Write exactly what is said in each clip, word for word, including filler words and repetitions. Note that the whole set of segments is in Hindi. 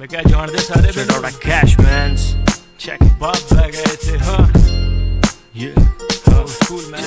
क्या जान दे सारे Straight out of Cashmans. check बाप बह गए थे हाँ Yeah, हाँ स्कूल में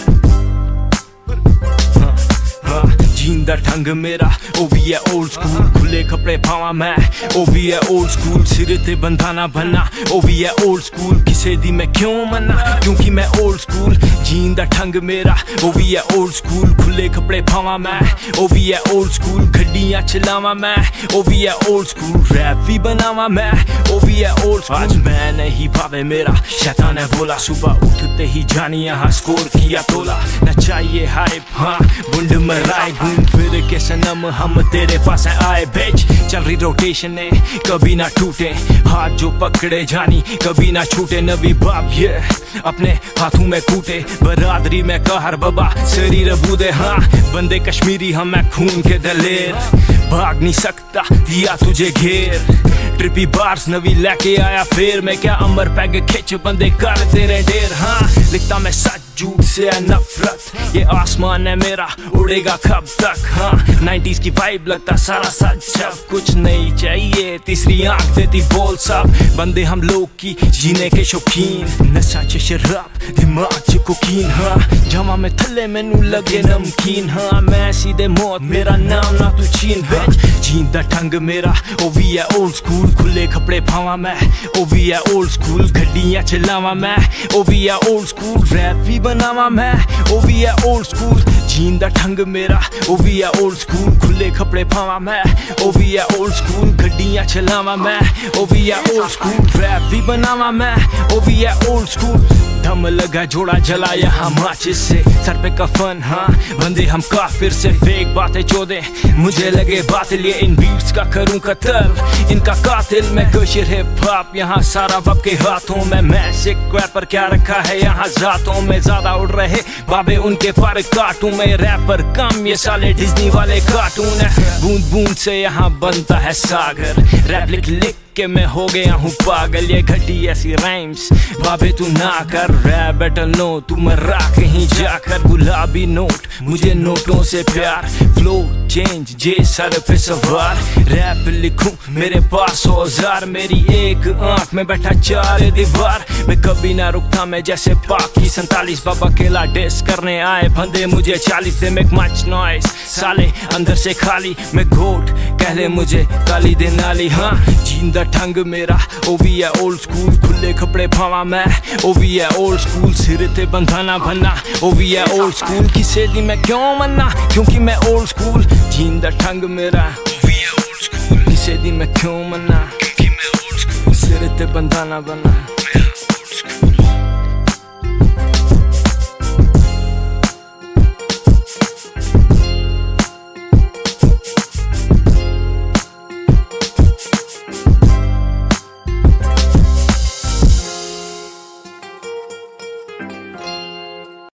जींदा ढंग मेरा ओ भी है ओल्ड स्कूल, खुले कपड़े पावा मैं ओ भी है ओल्ड स्कूल, सिरे ते बंधाना बनना ओ भी है ओल्ड स्कूल, किसे दी मैं क्यों मना क्योंकि मैं ओल्ड स्कूल। जींदा ढंग मेरा ओ भी है ओल्ड स्कूल, खुले कपड़े पावा मैं ओ भी है ओल्ड स्कूल, गड्डियां चलावा मैं ओ भी है ओल्ड स्कूल, रैप भी बनावा मैं ओ भी है ओल्ड स्कूल। आज मैं नहीं भावे मेरा शैतान है बोला, सुबह उठते ही जानी यहाँ स्कोर किया तोला, न चाहिए हाइप हाँ बुंड मराए घूम फिर के सनम हम तेरे पास आए बेच, चल रही रोटेशन है कभी ना टूटे, हाथ जो पकड़े जानी कभी ना छूटे, नबी बाप ये अपने हाथों में कूटे, बरादरी में कहर बाबा शरीर बूदे हाँ बंदे कश्मीरी हम मैं खून के दलेर, भाग नहीं सकता दिया तुझे घेर, ट्रिपी बार्स नवी लेके आया फिर मैं क्या अमर पैग खिंच बंदे कर तेरे ढेर, हाँ लिखता मैं सच झूठ से है नफरत, ये आसमान है मेरा उड़ेगा कब तक, हाँ नाइंटीज़ की वाइब लगता सारा सच सब कुछ नहीं चाहिए, तीसरी आंख देती बोल सब बंदे हम लोग की जीने के शौकीन, नशा च शराब दिमाग च कोकीन, हाँ जमा में थले मैनू लगे नमकीन, हाँ मैं सीधे मौत मेरा नाम ना तू चीन बेच, जींदा ढंग मेरा ओ भी है ओल्ड स्कूल, खुले कपड़े पावा मैं ओ भी है ओल्ड स्कूल, गड्डियां चलावा मैं ओ भी है ओल्ड स्कूल, रैप भी बनावा मैं ओ भी है ओल्ड स्कूल। जींदा ढंग मेरा ओ भी है ओल्ड स्कूल, खुले कपड़े पावा मैं ओ भी है ओल्ड स्कूल, गड्डियां चलावा मैं ओ भी है ओल्ड स्कूल, रैप भी बनावा मैं ओ भी है ओल्ड स्कूल, दम लगा जोड़ा जला यहाँ माचिस से, सर पे कफन हाँ बंदे हम काफिर से, फेक बातें चोदे मुझे लगे बातिल, ये इन बीट्स का करूं कत्ल इनका कातिल, मैं कशिर हिप हॉप यहाँ सारा वब के हाथों में, मैं सिक रैपर क्या रखा है यहाँ जातों में, ज्यादा उड़ रहे बाबे उनके पर काटूं मैं, रैपर कम ये साले डिज्नी वाले कार्टून है, बूंद बूंद से यहाँ बनता है सागर, रैप लिख लिख के मैं हो गया हूँ पागल, ये घटी ऐसी राइम्स बाबे तू ना कर, रैप बेटर नो तू मर्रा कहीं जाकर, गुलाबी नोट मुझे नोटों से प्यार, फ्लो चेंज जे सर पे सवार, रैप लिखूं मेरे पास औजार, मेरी एक आंख में बैठा चार दीवार, मैं कभी ना रुकता मैं जैसे पाकी सैंतालीस, बाबा केला डिस करने आए बंदे मुझे चालीस, दे मेक मच नॉइस साले अंदर से खाली, मैं घोट कह ले मुझे काली दे नाली, हाँ जींदा ढंग मेरा ओ भी है ओल्ड स्कूल, खुले कपड़े पावा मैं ओ भी है ओल्ड स्कूल, सिर ते बंधाना बनना ओ भी है ओल्ड स्कूल, किसे दी मैं क्यों मना क्योंकि मैं ओल्ड स्कूल। जींदा ढंग मेरा ओ भी है ओल्ड स्कूल, किसे दी मैं क्यों मना क्योंकि मैं ओल्ड स्कूल, सिर ते बंधाना बनना।